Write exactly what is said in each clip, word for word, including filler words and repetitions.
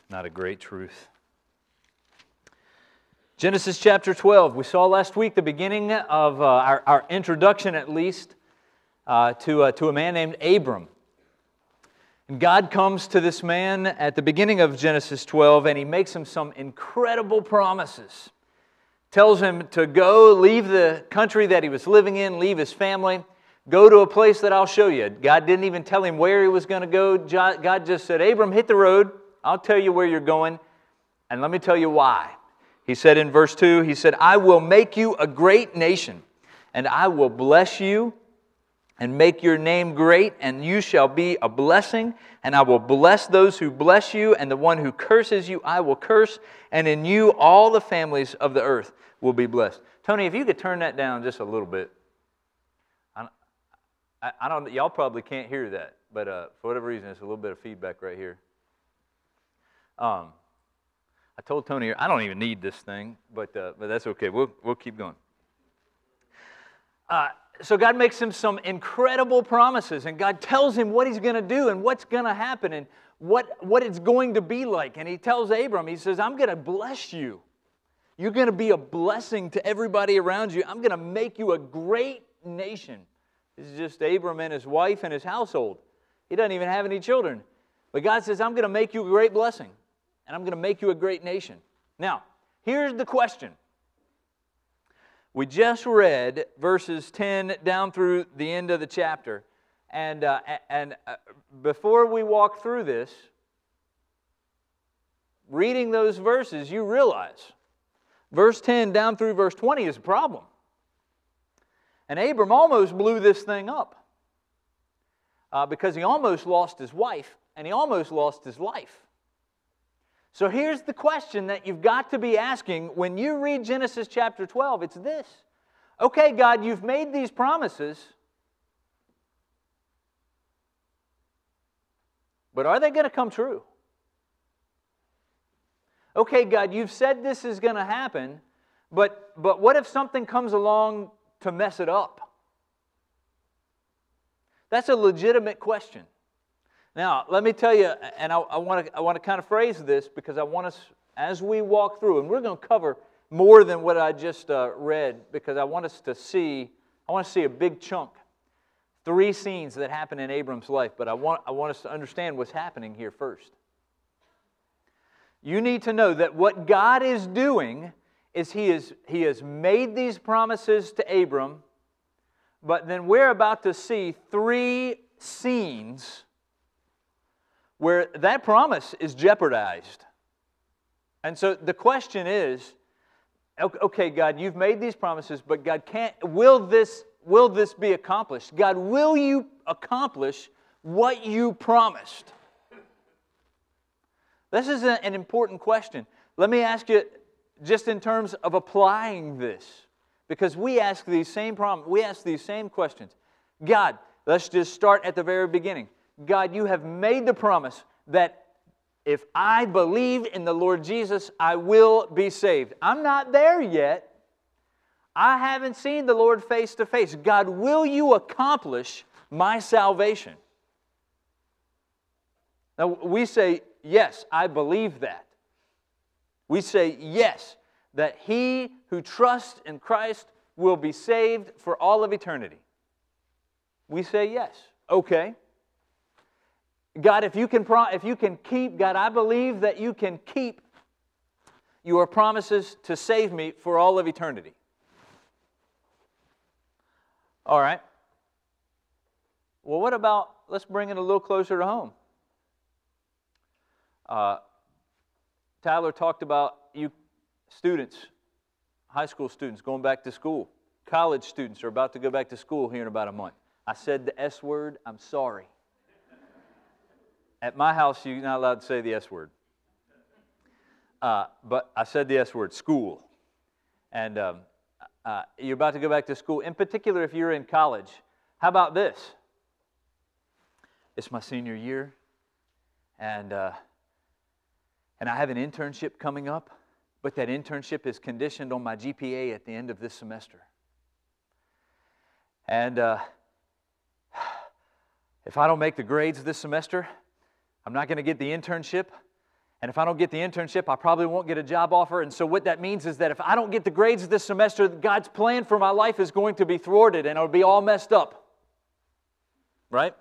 Not a great truth. Genesis chapter twelve. We saw last week the beginning of uh, our, our introduction, at least, uh, to, uh, to a man named Abram. And God comes to this man at the beginning of Genesis twelve, and He makes him some incredible promises. Tells him to go, leave the country that he was living in, leave his family, go to a place that I'll show you. God didn't even tell him where he was going to go. God just said, Abram, hit the road. I'll tell you where you're going, and let me tell you why. He said in verse two, He said, I will make you a great nation, and I will bless you and make your name great, and you shall be a blessing, and I will bless those who bless you, and the one who curses you I will curse, and in you all the families of the earth will be blessed. Tony, if you could turn that down just a little bit. I, I, I don't. Y'all probably can't hear that, but uh, for whatever reason, there's a little bit of feedback right here. Um, I told Tony I don't even need this thing, but uh, but that's okay. We'll we'll keep going. Uh, so God makes him some incredible promises, and God tells him what He's going to do and what's going to happen and what what it's going to be like. And He tells Abram, He says, "I'm going to bless you. You're going to be a blessing to everybody around you. I'm going to make you a great nation." This is just Abram and his wife and his household. He doesn't even have any children, but God says, "I'm going to make you a great blessing. And I'm going to make you a great nation." Now, here's the question. We just read verses ten down through the end of the chapter. And, uh, and uh, before we walk through this, reading those verses, you realize verse ten down through verse twenty is a problem. And Abram almost blew this thing up uh, because he almost lost his wife and he almost lost his life. So here's the question that you've got to be asking when you read Genesis chapter twelve. It's this. Okay, God, you've made these promises, but are they going to come true? Okay, God, you've said this is going to happen, but, but what if something comes along to mess it up? That's a legitimate question. Now, let me tell you, and I, I want to I want to kind of phrase this because I want us, as we walk through, and we're going to cover more than what I just uh, read because I want us to see, I want to see a big chunk, three scenes that happen in Abram's life, but I want I want us to understand what's happening here first. You need to know that what God is doing is He is He has made these promises to Abram, but then we're about to see three scenes where that promise is jeopardized. And so the question is, okay, God, you've made these promises, but God, can't, will this, will this be accomplished? God, will you accomplish what you promised? This is a, an important question. Let me ask you just in terms of applying this, because we ask these same prom- we ask these same questions. God, let's just start at the very beginning. God, you have made the promise that if I believe in the Lord Jesus, I will be saved. I'm not there yet. I haven't seen the Lord face to face. God, will you accomplish my salvation? Now, we say, yes, I believe that. We say, yes, that he who trusts in Christ will be saved for all of eternity. We say, yes. Okay. God, if you can pro- if you can keep, God, I believe that you can keep your promises to save me for all of eternity. All right. Well, what about, let's bring it a little closer to home. Uh, Tyler talked about you students, high school students going back to school. College students are about to go back to school here in about a month. I said the S word, I'm sorry. At my house, you're not allowed to say the S word. Uh, but I said the S word, school. And um, uh, you're about to go back to school. In particular, if you're in college. How about this? It's my senior year. And, uh, and I have an internship coming up. But that internship is conditioned on my G P A at the end of this semester. And uh, if I don't make the grades this semester, I'm not going to get the internship, And if I don't get the internship, I probably won't get a job offer. And so what that means is that if I don't get the grades this semester, God's plan for my life is going to be thwarted and it'll be all messed up. Right?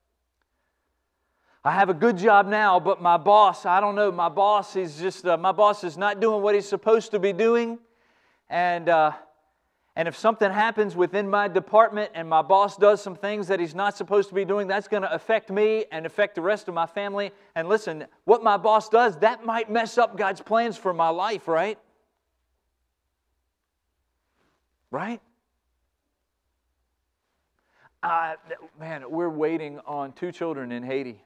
I have a good job now, but my boss, I don't know, my boss is just, uh, my boss is not doing what he's supposed to be doing. And, uh, and if something happens within my department and my boss does some things that he's not supposed to be doing, that's going to affect me and affect the rest of my family. And listen, what my boss does, that might mess up God's plans for my life, right? Right? Uh, man, we're waiting on two children in Haiti.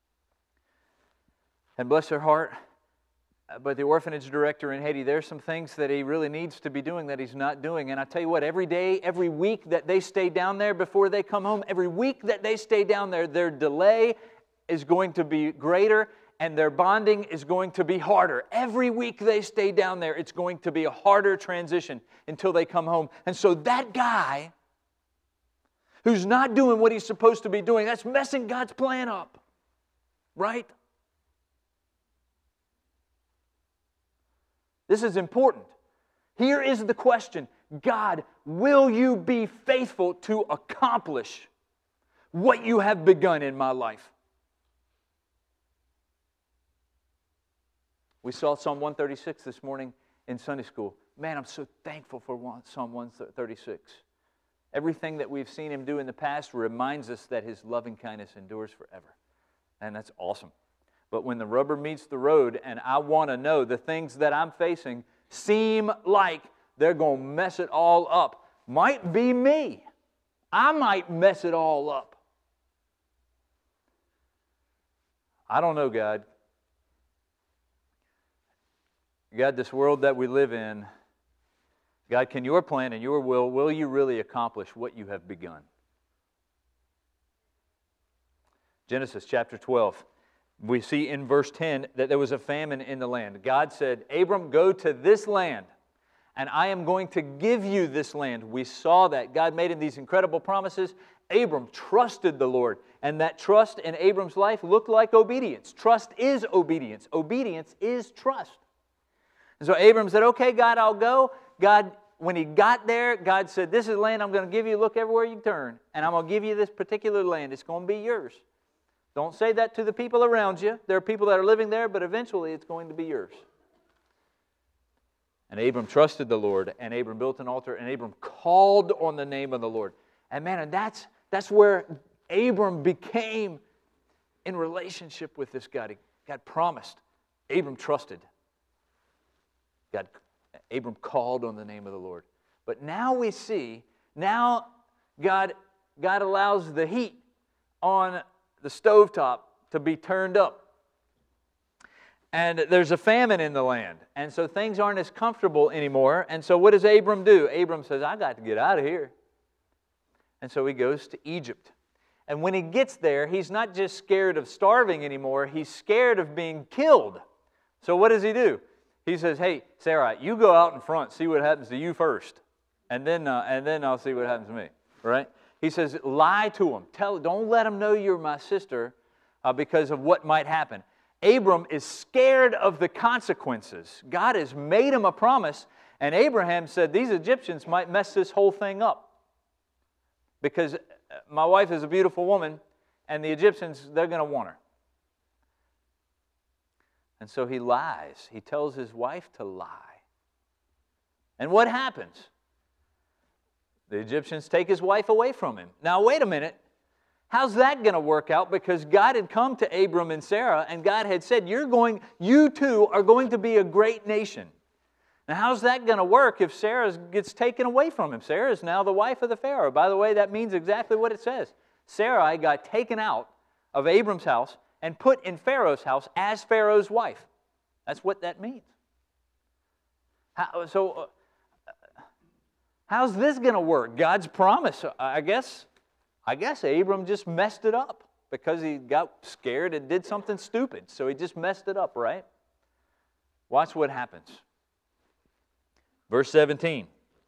And bless their heart, but the orphanage director in Haiti, there's some things that he really needs to be doing that he's not doing. And I tell you what, every day, every week that they stay down there before they come home, every week that they stay down there, their delay is going to be greater and their bonding is going to be harder. Every week they stay down there, it's going to be a harder transition until they come home. And so that guy who's not doing what he's supposed to be doing, that's messing God's plan up, right? This is important. Here is the question. God, will you be faithful to accomplish what you have begun in my life? We saw Psalm one thirty-six this morning in Sunday school. Man, I'm so thankful for Psalm one thirty-six. Everything that we've seen Him do in the past reminds us that His loving kindness endures forever. And that's awesome. But when the rubber meets the road and I want to know the things that I'm facing seem like they're going to mess it all up, might be me. I might mess it all up. I don't know, God. God, this world that we live in, God, can your plan and your will, will you really accomplish what you have begun? Genesis chapter twelve. We see in verse ten that there was a famine in the land. God said, Abram, go to this land, and I am going to give you this land. We saw that. God made him these incredible promises. Abram trusted the Lord, and that trust in Abram's life looked like obedience. Trust is obedience. Obedience is trust. And so Abram said, okay, God, I'll go. God, when he got there, God said, this is the land I'm going to give you. Look everywhere you turn, and I'm going to give you this particular land. It's going to be yours. Don't say that to the people around you. There are people that are living there, but eventually it's going to be yours. And Abram trusted the Lord, and Abram built an altar, and Abram called on the name of the Lord. And man, and that's, that's where Abram became in relationship with this God. God promised. Abram trusted. God, Abram called on the name of the Lord. But now we see, now God, God allows the heat on the stovetop to be turned up. And there's a famine in the land. And so things aren't as comfortable anymore. And so what does Abram do? Abram says, I got to get out of here. And so he goes to Egypt. And when he gets there, he's not just scared of starving anymore. He's scared of being killed. So what does he do? He says, hey, Sarah, you go out in front, see what happens to you first. And then, uh, and then I'll see what happens to me. Right? He says, lie to them. Tell, don't let them know you're my sister uh, because of what might happen. Abram is scared of the consequences. God has made him a promise, and Abraham said, these Egyptians might mess this whole thing up. Because my wife is a beautiful woman, and the Egyptians, they're going to want her. And so he lies. He tells his wife to lie. And what happens? The Egyptians take his wife away from him. Now, wait a minute. How's that going to work out? Because God had come to Abram and Sarah, and God had said, You're going, you two are going to be a great nation. Now, how's that going to work if Sarah gets taken away from him? Sarah is now the wife of the Pharaoh. By the way, that means exactly what it says. Sarai got taken out of Abram's house and put in Pharaoh's house as Pharaoh's wife. That's what that means. How, so, uh, how's this going to work? God's promise, I guess, I guess Abram just messed it up because he got scared and did something stupid. So he just messed it up, right? Watch what happens. Verse seventeen.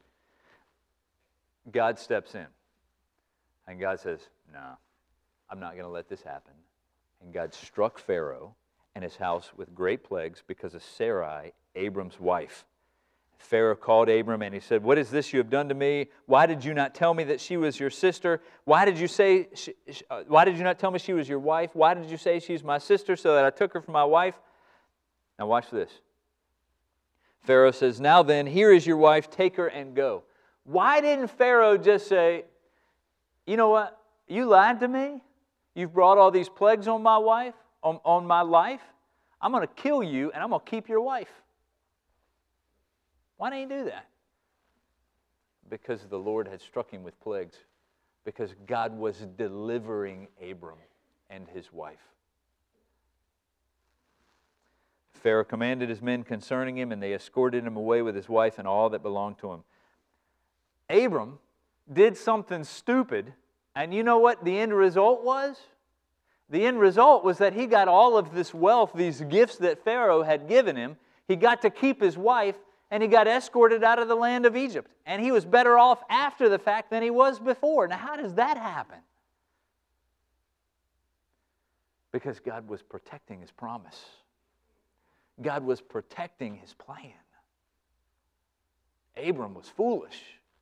God steps in. And God says, no, I'm not going to let this happen. And God struck Pharaoh, and his house with great plagues because of Sarai, Abram's wife. Pharaoh called Abram and he said, "What is this you have done to me? Why did you not tell me that she was your sister? Why did you say? She, uh, why did you not tell me she was your wife? Why did you say she's my sister so that I took her for my wife?" Now watch this. Pharaoh says, "Now then, here is your wife. Take her and go." Why didn't Pharaoh just say, "You know what? You lied to me. You've brought all these plagues on my wife, on, on my life. I'm going to kill you and I'm going to keep your wife"? Why didn't he do that? Because the Lord had struck him with plagues. Because God was delivering Abram and his wife. Pharaoh commanded his men concerning him, and they escorted him away with his wife and all that belonged to him. Abram did something stupid, and you know what the end result was? The end result was that he got all of this wealth, these gifts that Pharaoh had given him. He got to keep his wife, and he got escorted out of the land of Egypt. And he was better off after the fact than he was before. Now, how does that happen? Because God was protecting His promise. God was protecting His plan. Abram was foolish.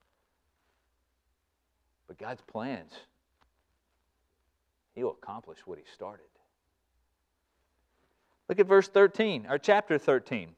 But God's plans, He'll accomplish what He started. Look at verse thirteen, or chapter thirteen.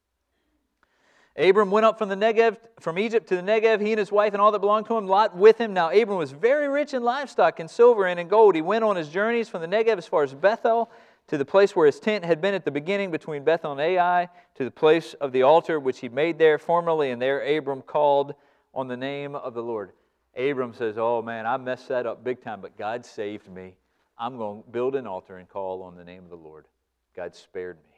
Abram went up from the Negev, from Egypt to the Negev, he and his wife and all that belonged to him, Lot with him. Now Abram was very rich in livestock and silver and in gold. He went on his journeys from the Negev as far as Bethel, to the place where his tent had been at the beginning between Bethel and Ai, to the place of the altar which he made there formerly, and there Abram called on the name of the Lord. Abram says, "Oh man, I messed that up big time, but God saved me. I'm going to build an altar and call on the name of the Lord. God spared me."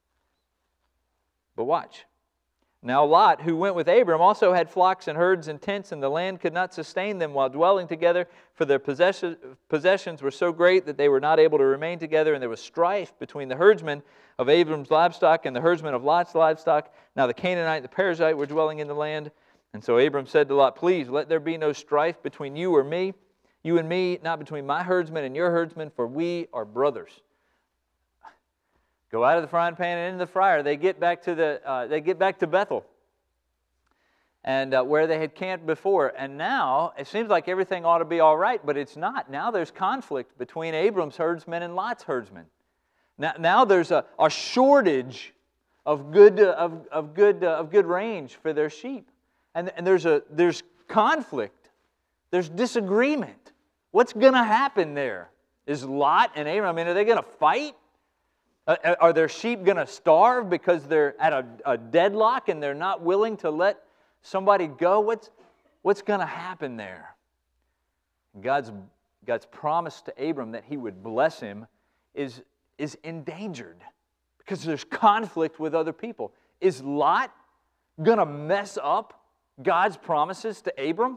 But watch. Now Lot, who went with Abram, also had flocks and herds and tents, and the land could not sustain them while dwelling together, for their possession, possessions were so great that they were not able to remain together, and there was strife between the herdsmen of Abram's livestock and the herdsmen of Lot's livestock. Now the Canaanite and the Perizzite were dwelling in the land. And so Abram said to Lot, "Please, let there be no strife between you or me, you and me, not between my herdsmen and your herdsmen, for we are brothers." Go out of the frying pan and into the fryer. They get back to the uh, they get back to Bethel, and uh, where they had camped before. And now it seems like everything ought to be all right, but it's not. Now there's conflict between Abram's herdsmen and Lot's herdsmen. Now, now there's a, a shortage of good uh, of of good uh, of good range for their sheep, and and there's a there's conflict. There's disagreement. What's going to happen there? Is Lot and Abram? I mean, are they going to fight? Uh, are their sheep going to starve because they're at a, a deadlock and they're not willing to let somebody go? What's, what's going to happen there? God's, God's promise to Abram that He would bless him is, is endangered because there's conflict with other people. Is Lot going to mess up God's promises to Abram?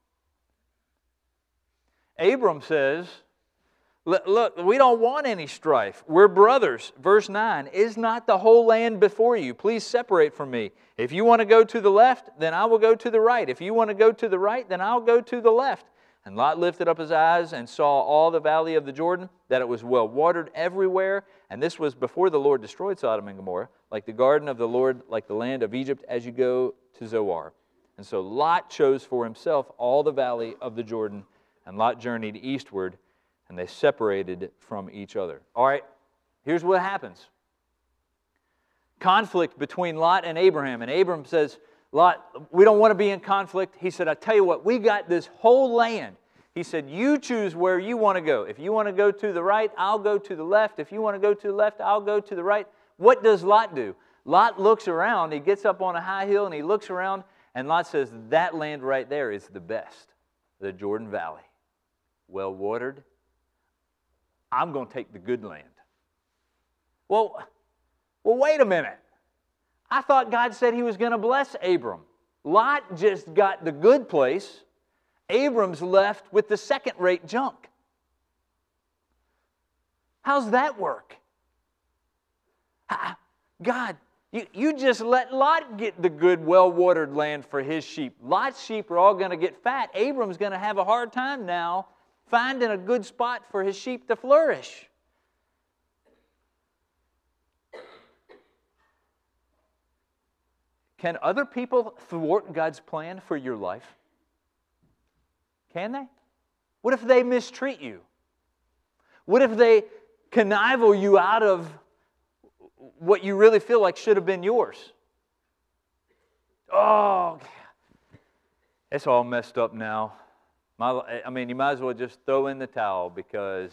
Abram says, "Look, we don't want any strife. We're brothers." Verse nine, "Is not the whole land before you? Please separate from me. If you want to go to the left, then I will go to the right. If you want to go to the right, then I'll go to the left." And Lot lifted up his eyes and saw all the valley of the Jordan, that it was well watered everywhere. And this was before the Lord destroyed Sodom and Gomorrah, like the garden of the Lord, like the land of Egypt, as you go to Zoar. And so Lot chose for himself all the valley of the Jordan, and Lot journeyed eastward, and they separated from each other. All right, here's what happens. Conflict between Lot and Abraham. And Abram says, "Lot, we don't want to be in conflict." He said, "I tell you what, we got this whole land." He said, "You choose where you want to go. If you want to go to the right, I'll go to the left. If you want to go to the left, I'll go to the right." What does Lot do? Lot looks around. He gets up on a high hill and he looks around, and Lot says, "That land right there is the best. The Jordan Valley. Well watered. I'm going to take the good land." Well, well, wait a minute. I thought God said He was going to bless Abram. Lot just got the good place. Abram's left with the second-rate junk. How's that work? God, you, you just let Lot get the good, well-watered land for his sheep. Lot's sheep are all going to get fat. Abram's going to have a hard time now finding a good spot for his sheep to flourish. Can other people thwart God's plan for your life? Can they? What if they mistreat you? What if they connive you out of what you really feel like should have been yours? Oh, it's all messed up now. My, I mean, you might as well just throw in the towel, because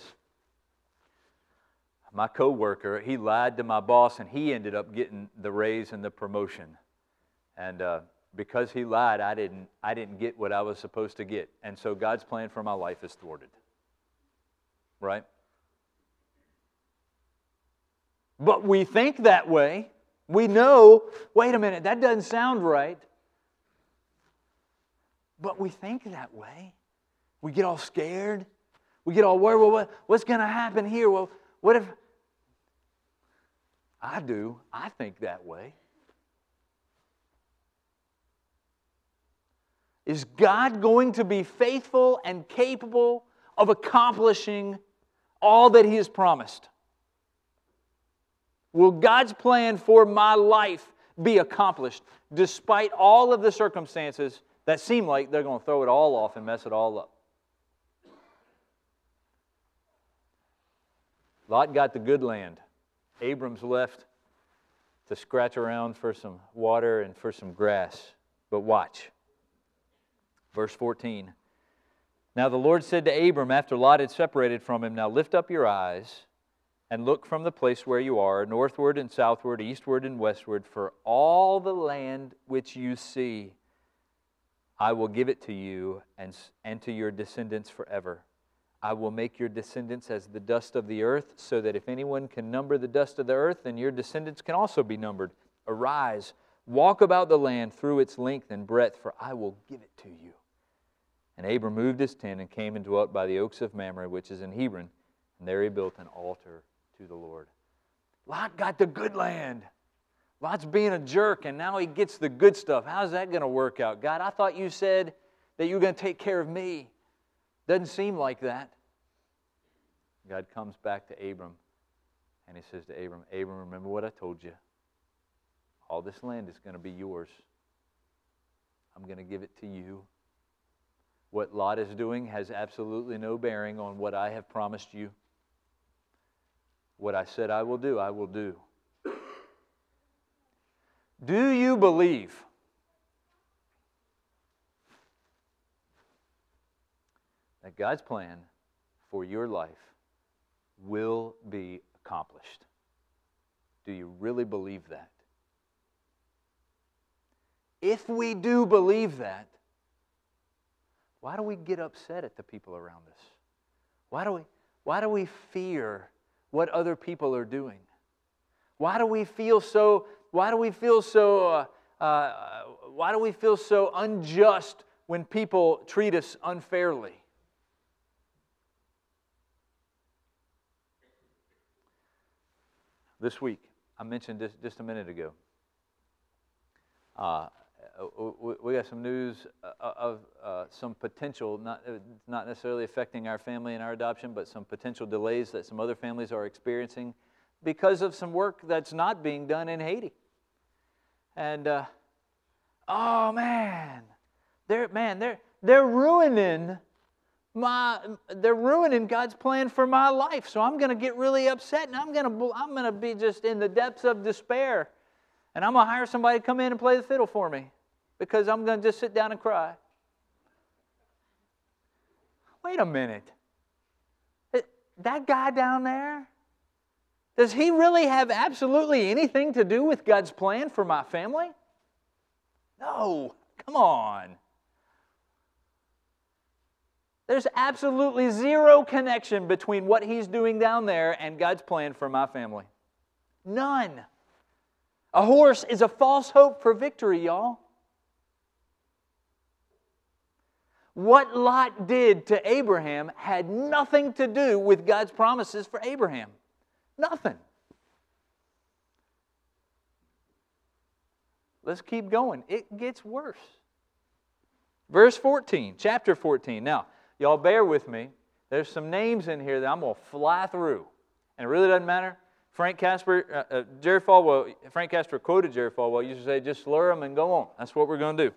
my coworker, he lied to my boss, and he ended up getting the raise and the promotion. And uh, because he lied, I didn't, I didn't get what I was supposed to get. And so God's plan for my life is thwarted. Right? But we think that way. We know, wait a minute, that doesn't sound right. But we think that way. We get all scared. We get all worried. Well, what, what's going to happen here? Well, what if... I do. I think that way. Is God going to be faithful and capable of accomplishing all that He has promised? Will God's plan for my life be accomplished despite all of the circumstances that seem like they're going to throw it all off and mess it all up? Lot got the good land. Abram's left to scratch around for some water and for some grass. But watch. Verse fourteen. Now the Lord said to Abram after Lot had separated from him, now lift up your eyes and look from the place where you are, northward and southward, eastward and westward, for all the land which you see, I will give it to you and, and to your descendants forever. I will make your descendants as the dust of the earth, so that if anyone can number the dust of the earth, then your descendants can also be numbered. Arise, walk about the land through its length and breadth, for I will give it to you. And Abram moved his tent and came and dwelt by the oaks of Mamre, which is in Hebron, and there he built an altar to the Lord. Lot got the good land. Lot's being a jerk, and now he gets the good stuff. How's that going to work out? God, I thought you said that you were going to take care of me. Doesn't seem like that. God comes back to Abram, and He says to Abram, Abram, remember what I told you. All this land is going to be yours. I'm going to give it to you. What Lot is doing has absolutely no bearing on what I have promised you. What I said I will do, I will do. Do you believe that God's plan for your life will be accomplished? Do you really believe that? If we do believe that, why do we get upset at the people around us? Why do we, why do we fear what other people are doing? Why do we feel so, why do we feel so, uh, uh, why do we feel so unjust when people treat us unfairly? This week, I mentioned this just a minute ago. Uh, we got some news of uh, some potential, not, not necessarily affecting our family and our adoption, but some potential delays that some other families are experiencing because of some work that's not being done in Haiti. And, uh, oh man, they're, man, they're, they're ruining my, they're ruining God's plan for my life. So I'm going to get really upset, and I'm going to, I'm going to be just in the depths of despair. And I'm going to hire somebody to come in and play the fiddle for me because I'm going to just sit down and cry. Wait a minute. That guy down there, does he really have absolutely anything to do with God's plan for my family? No. Come on. There's absolutely zero connection between what he's doing down there and God's plan for my family. None. A horse is a false hope for victory, y'all. What Lot did to Abraham had nothing to do with God's promises for Abraham. Nothing. Let's keep going. It gets worse. Verse fourteen, chapter fourteen. Now, y'all bear with me. There's some names in here that I'm going to fly through. And it really doesn't matter Frank Casper, uh, uh, Jerry Falwell, Frank Casper quoted Jerry Falwell, used to say, just slur them and go on. That's what we're going to do.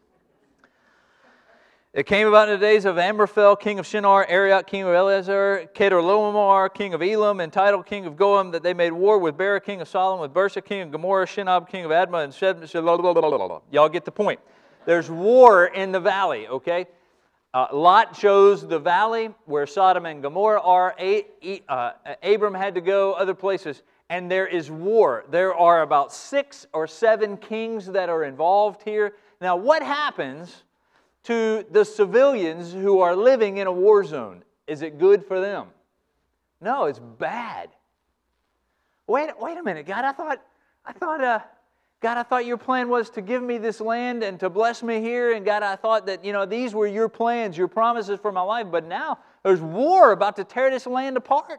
It came about in the days of Amraphel, king of Shinar, Arioch, king of Eleazar, Kedorlaomer, king of Elam, and Tidal, king of Goam, that they made war with Bera, king of Solomon, with Bersha, king of Gomorrah, Shinab, king of Admah, and Sheb. Y'all get the point. There's war in the valley, okay? Uh, Lot chose the valley where Sodom and Gomorrah are. A, uh, Abram had to go other places, and there is war. There are about six or seven kings that are involved here. Now, what happens to the civilians who are living in a war zone? Is it good for them? No, it's bad. Wait, wait a minute, God. I thought, I thought, uh, God, I thought your plan was to give me this land and to bless me here. And God, I thought that, you know, these were your plans, your promises for my life. But now there's war about to tear this land apart.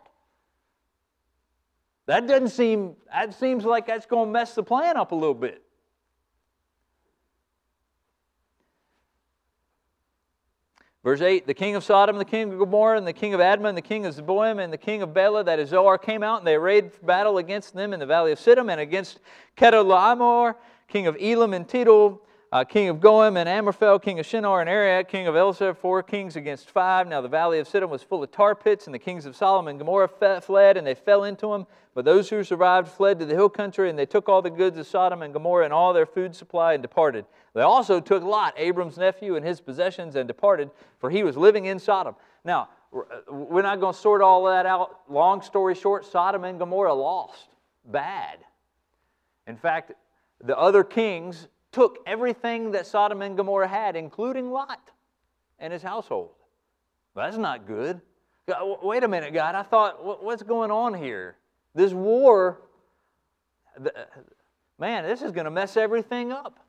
That doesn't seem, that seems like that's going to mess the plan up a little bit. Verse eight, the king of Sodom, the king of Gomorrah, and the king of Admah, and the king of Zeboim, and the king of Bela, that is Zoar, came out, and they arrayed for battle against them in the valley of Siddim, and against Kedorlaomer, king of Elam, and Tidal, uh, king of Goam, and Amraphel, king of Shinar, and Arioch, king of Eleazar, four kings against five. Now the valley of Siddim was full of tar pits, and the kings of Sodom and Gomorrah fled, and they fell into them. But those who survived fled to the hill country, and they took all the goods of Sodom and Gomorrah and all their food supply and departed. They also took Lot, Abram's nephew, and his possessions and departed, for he was living in Sodom. Now, we're not going to sort all that out. Long story short, Sodom and Gomorrah lost. Bad. In fact, the other kings took everything that Sodom and Gomorrah had, including Lot and his household. Well, that's not good. Wait a minute, God. I thought, what's going on here? This war, man, this is going to mess everything up.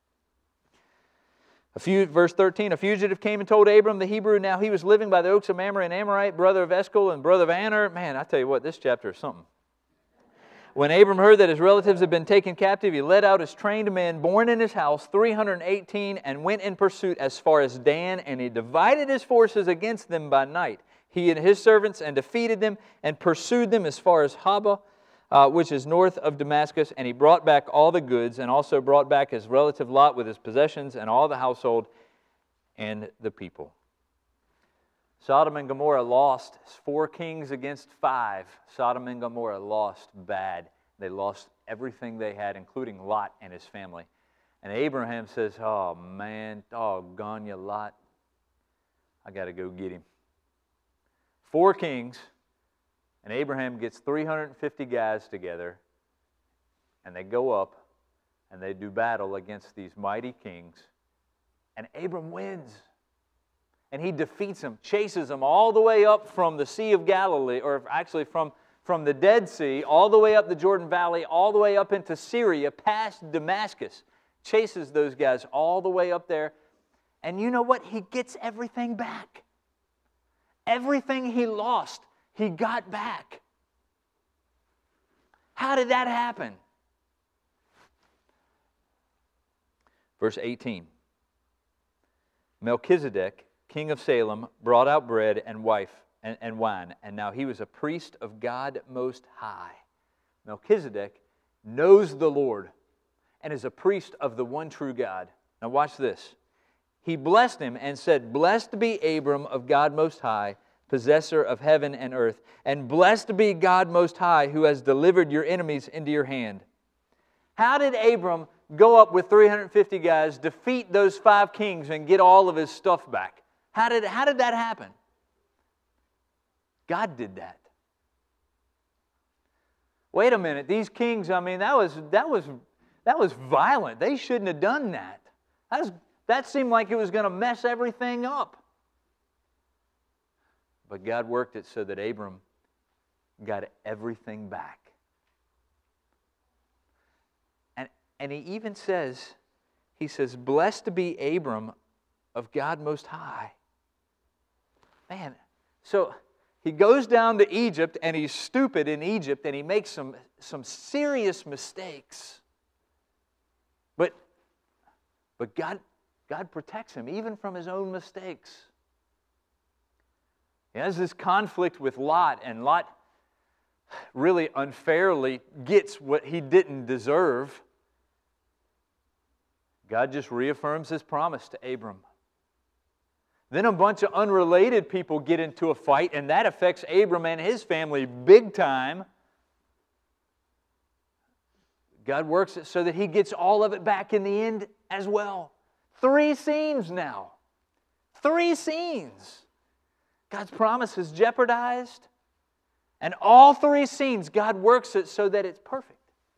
A few, verse thirteen, a fugitive came and told Abram the Hebrew, now he was living by the oaks of Mamre, an Amorite, brother of Eshcol and brother of Aner. Man, I tell you what, this chapter is something. When Abram heard that his relatives had been taken captive, he led out his trained men born in his house, three hundred eighteen, and went in pursuit as far as Dan, and he divided his forces against them by night, he and his servants, and defeated them and pursued them as far as Haba, uh, which is north of Damascus. And he brought back all the goods, and also brought back his relative Lot with his possessions and all the household and the people. Sodom and Gomorrah lost four kings against five. Sodom and Gomorrah lost bad. They lost everything they had, including Lot and his family. And Abraham says, oh man, doggone you, Lot. I got to go get him. Four kings, and Abraham gets three hundred fifty guys together, and they go up, and they do battle against these mighty kings, and Abram wins. And he defeats them, chases them all the way up from the Sea of Galilee, or actually from, from the Dead Sea, all the way up the Jordan Valley, all the way up into Syria, past Damascus. Chases those guys all the way up there. And you know what? He gets everything back. Everything he lost, he got back. How did that happen? Verse eighteen. Melchizedek, king of Salem, brought out bread and wife and, and wine, and now he was a priest of God Most High. Melchizedek knows the Lord and is a priest of the one true God. Now watch this. He blessed him and said, blessed be Abram of God Most High, possessor of heaven and earth, and blessed be God Most High, who has delivered your enemies into your hand. How did Abram go up with three hundred fifty guys, defeat those five kings, and get all of his stuff back? How did, how did that happen? God did that. Wait a minute, these kings, I mean, that was, that was, that was violent. They shouldn't have done that. That, was, that seemed like it was going to mess everything up. But God worked it so that Abram got everything back. And, and he even says, he says, blessed be Abram of God Most High. Man, so he goes down to Egypt, and he's stupid in Egypt, and he makes some, some serious mistakes. But, but God, God protects him, even from his own mistakes. He has this conflict with Lot, and Lot, really unfairly gets what he didn't deserve, God just reaffirms His promise to Abram. Then a bunch of unrelated people get into a fight, and that affects Abram and his family big time. God works it so that he gets all of it back in the end as well. Three scenes now. Three scenes. God's promise is jeopardized. And all three scenes, God works it so that it's perfect.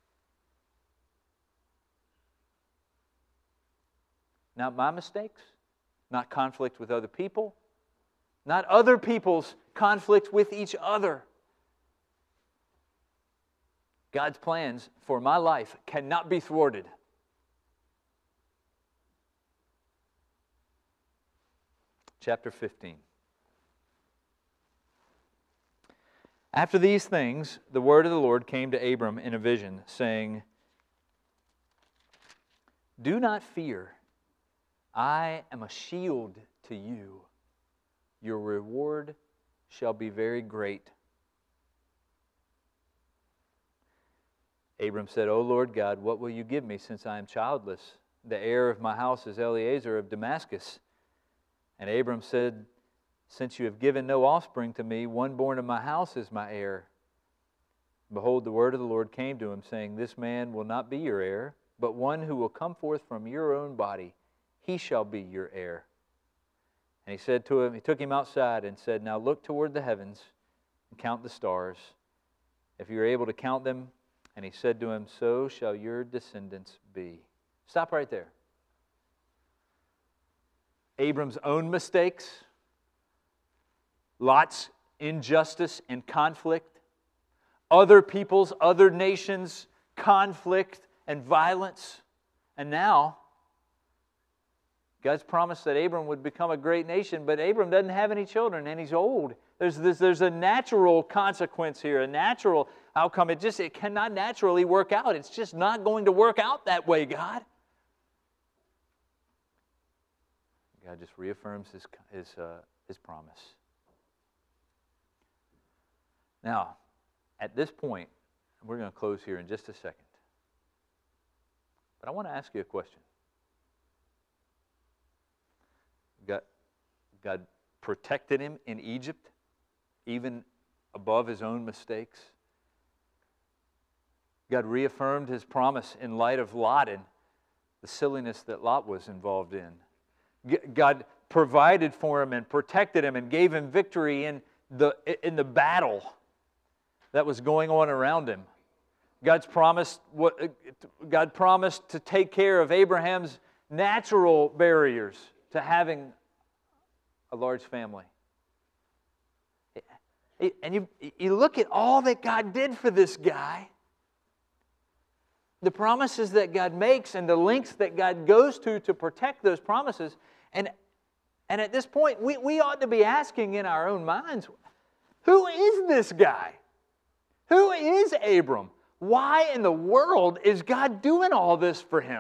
Not my mistakes, not conflict with other people, not other people's conflict with each other. God's plans for my life cannot be thwarted. Chapter fifteen. After these things, the word of the Lord came to Abram in a vision, saying, "Do not fear. I am a shield to you. Your reward shall be very great." Abram said, "O Lord God, what will you give me since I am childless? The heir of my house is Eliezer of Damascus." And Abram said, "Since you have given no offspring to me, one born of my house is my heir." Behold, the word of the Lord came to him, saying, "This man will not be your heir, but one who will come forth from your own body, he shall be your heir." And he said to him, he took him outside and said, "Now look toward the heavens and count the stars, if you are able to count them." And he said to him, "So shall your descendants be." Stop right there. Abram's own mistakes, Lot's injustice and conflict, other people's, other nations' conflict and violence, and now God's promised that Abram would become a great nation, but Abram doesn't have any children and he's old. There's this, there's a natural consequence here, a natural outcome. It just it cannot naturally work out. It's just not going to work out that way, God. God just reaffirms His His uh, His promise. Now, at this point, we're going to close here in just a second. But I want to ask you a question. God, God protected him in Egypt, even above his own mistakes. God reaffirmed His promise in light of Lot and the silliness that Lot was involved in. God provided for him and protected him and gave him victory in the, in the battle that was going on around him. God's promised, God promised to take care of Abraham's natural barriers to having a large family. And you, you look at all that God did for this guy, the promises that God makes and the lengths that God goes to to protect those promises. And, and at this point, we, we ought to be asking in our own minds, who is this guy? Who is Abram? Why in the world is God doing all this for him?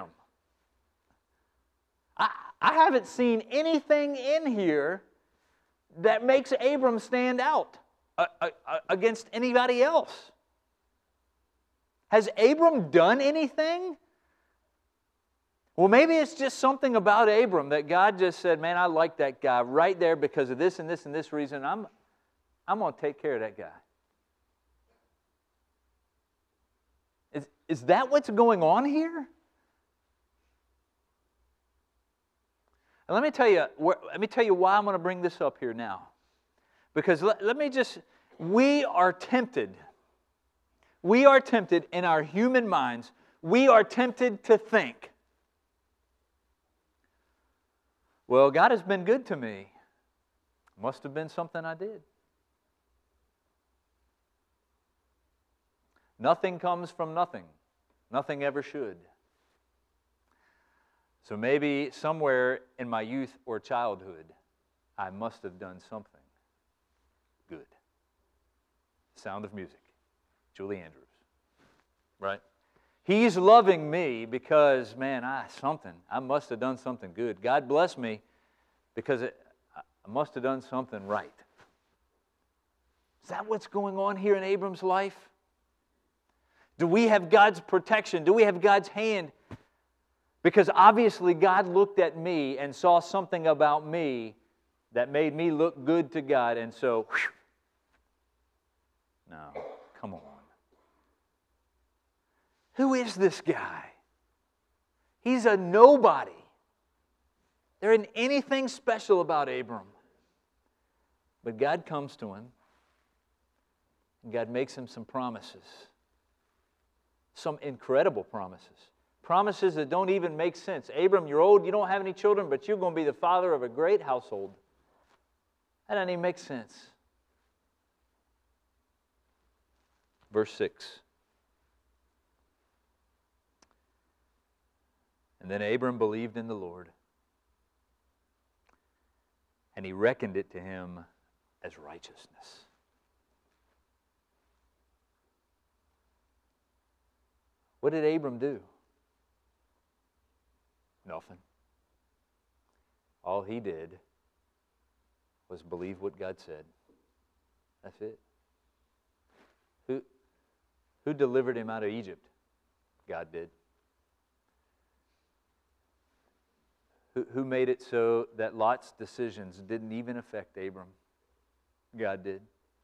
I, I haven't seen anything in here that makes Abram stand out uh, uh, against anybody else. Has Abram done anything? Well, maybe it's just something about Abram that God just said, "Man, I like that guy right there because of this and this and this reason. I'm, I'm going to take care of that guy." Is, is that what's going on here? And let me tell you, let me tell you why I'm going to bring this up here now. Because let, let me just, we are tempted. We are tempted in our human minds, we are tempted to think, well, God has been good to me. Must have been something I did. Nothing comes from nothing. Nothing ever should. So maybe somewhere in my youth or childhood, I must have done something good. Sound of Music, Julie Andrews, right? He's loving me because, man, I something. I must have done something good. God bless me because it, I must have done something right. Is that what's going on here in Abram's life? Do we have God's protection? Do we have God's hand? Because obviously God looked at me and saw something about me that made me look good to God, and so, whew, no, come on. Who is this guy? He's a nobody. There isn't anything special about Abram. But God comes to him, and God makes him some promises. Some incredible promises. Promises that don't even make sense. Abram, you're old, you don't have any children, but you're going to be the father of a great household. That doesn't even make sense. Verse six. And then Abram believed in the Lord, and he reckoned it to him as righteousness. What did Abram do? Nothing. All he did was believe what God said. That's it. Who, who delivered him out of Egypt? God did. Who, who made it so that Lot's decisions didn't even affect Abram? God did.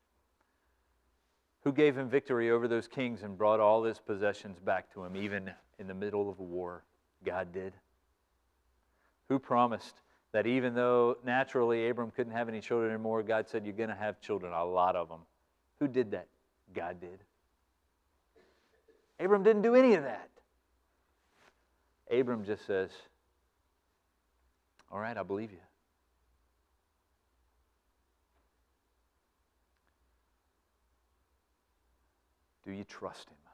Who gave him victory over those kings and brought all his possessions back to him, even in the middle of a war? God did. Who promised that even though naturally Abram couldn't have any children anymore, God said, you're going to have children, a lot of them. Who did that? God did. Abram didn't do any of that. Abram just says, all right, I believe you. Do you trust Him?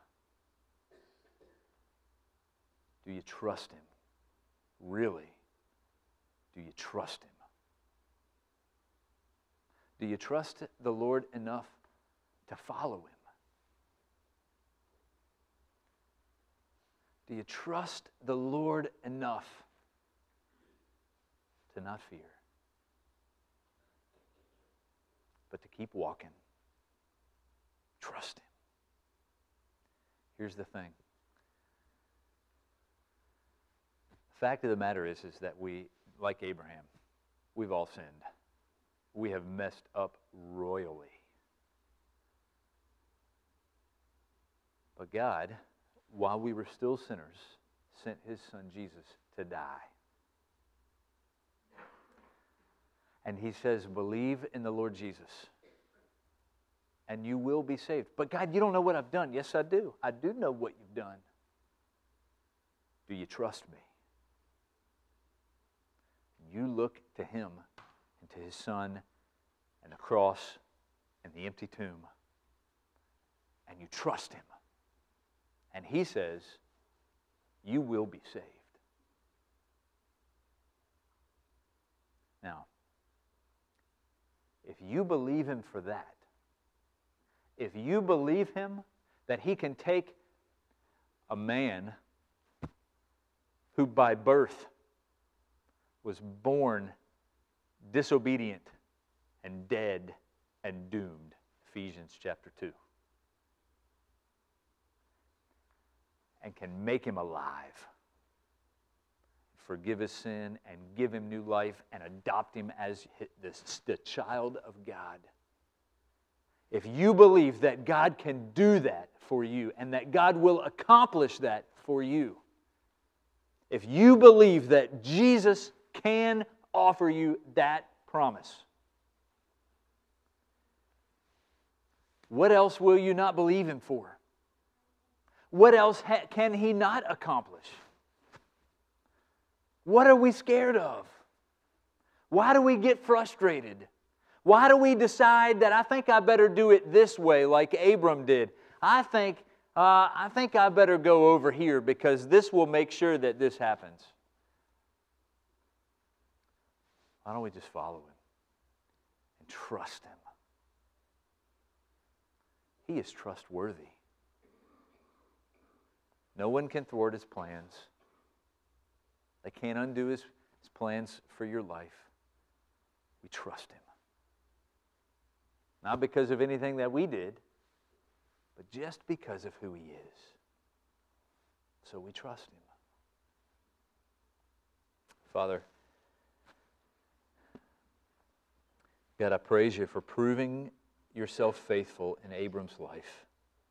Do you trust Him? Really? Do you trust Him? Do you trust the Lord enough to follow Him? Do you trust the Lord enough to not fear, but to keep walking? Trust Him. Here's the thing. The fact of the matter is, is that we, like Abraham, we've all sinned. We have messed up royally. But God, while we were still sinners, sent His Son Jesus to die. And He says, believe in the Lord Jesus, and you will be saved. But God, you don't know what I've done. Yes, I do. I do know what you've done. Do you trust me? You look to Him and to His Son and the cross and the empty tomb, and you trust Him. And He says, you will be saved. Now, if you believe Him for that, if you believe Him that He can take a man who by birth was born disobedient and dead and doomed, Ephesians chapter two, and can make him alive, forgive his sin and give him new life and adopt him as the child of God. If you believe that God can do that for you and that God will accomplish that for you, if you believe that Jesus can offer you that promise, what else will you not believe Him for? What else ha- can He not accomplish? What are we scared of? Why do we get frustrated? Why do we decide that I think I better do it this way like Abram did? I think, uh, I think I better go over here because this will make sure that this happens. Why don't we just follow Him and trust Him? He is trustworthy. No one can thwart His plans. They can't undo His, His plans for your life. We trust Him. Not because of anything that we did, but just because of who He is. So we trust Him. Father, God, I praise You for proving Yourself faithful in Abram's life.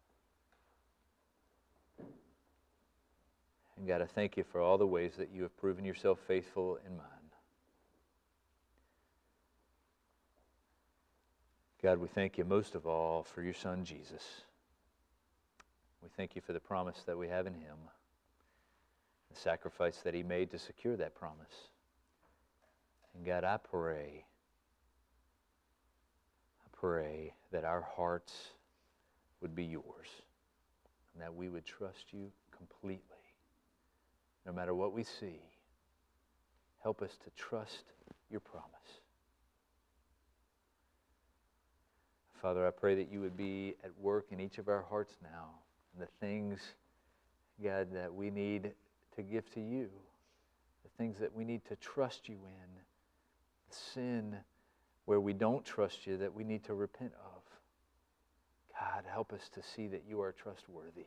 And God, I thank You for all the ways that You have proven Yourself faithful in mine. God, we thank You most of all for Your Son, Jesus. We thank You for the promise that we have in Him, the sacrifice that He made to secure that promise. And God, I pray, I pray that our hearts would be Yours, and that we would trust You completely. No matter what we see, help us to trust Your promise. Father, I pray that You would be at work in each of our hearts now, and the things, God, that we need to give to You, the things that we need to trust You in, the sin where we don't trust You that we need to repent of. God, help us to see that You are trustworthy.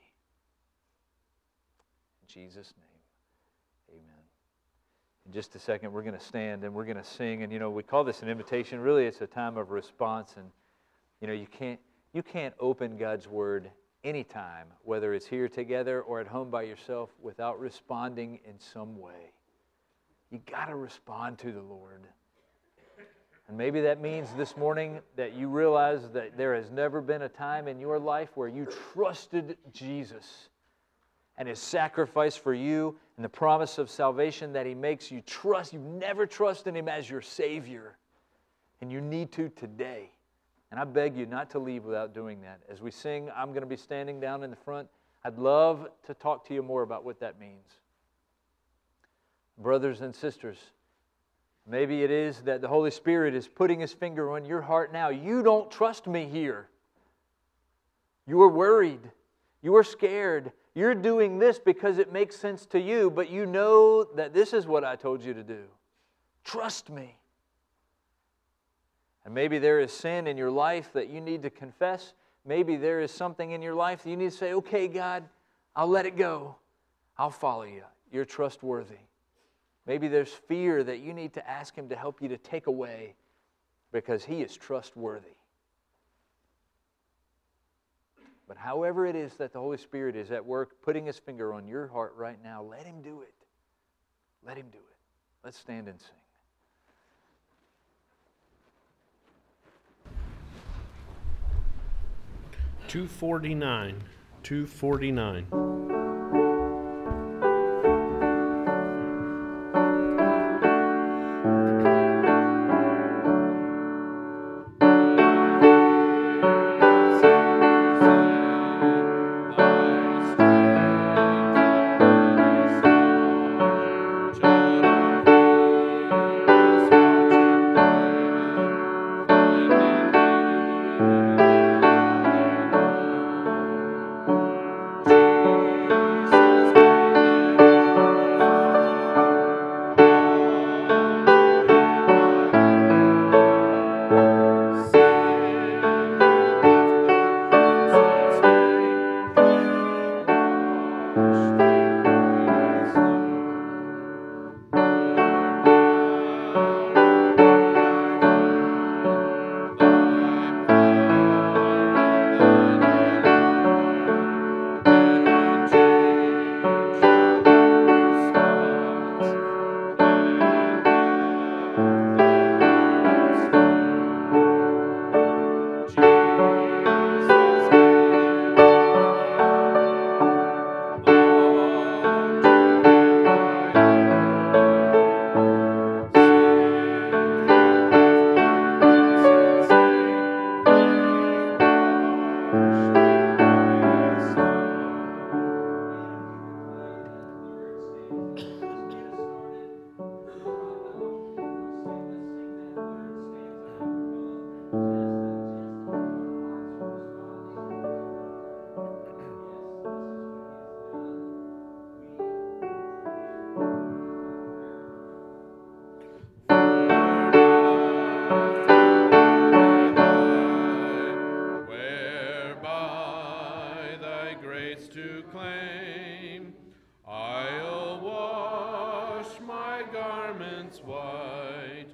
In Jesus' name. Amen. In just a second, we're going to stand and we're going to sing. And, you know, we call this an invitation. Really, it's a time of response. And, you know, you can't, you can't open God's Word anytime, whether it's here together or at home by yourself, without responding in some way. You got to respond to the Lord. And maybe that means this morning that you realize that there has never been a time in your life where you trusted Jesus and His sacrifice for you and the promise of salvation that He makes you trust. You've never trusted Him as your Savior, and you need to today. And I beg you not to leave without doing that. As we sing, I'm going to be standing down in the front. I'd love to talk to you more about what that means. Brothers and sisters, maybe it is that the Holy Spirit is putting His finger on your heart now. You don't trust Me here. You are worried. You are scared. You're doing this because it makes sense to you, but you know that this is what I told you to do. Trust Me. And maybe there is sin in your life that you need to confess. Maybe there is something in your life that you need to say, okay, God, I'll let it go. I'll follow You. You're trustworthy. Maybe there's fear that you need to ask Him to help you to take away because He is trustworthy. But however it is that the Holy Spirit is at work putting His finger on your heart right now, let Him do it. Let Him do it. Let's stand and sing. two forty-nine, two forty-nine. Thank you. garments white,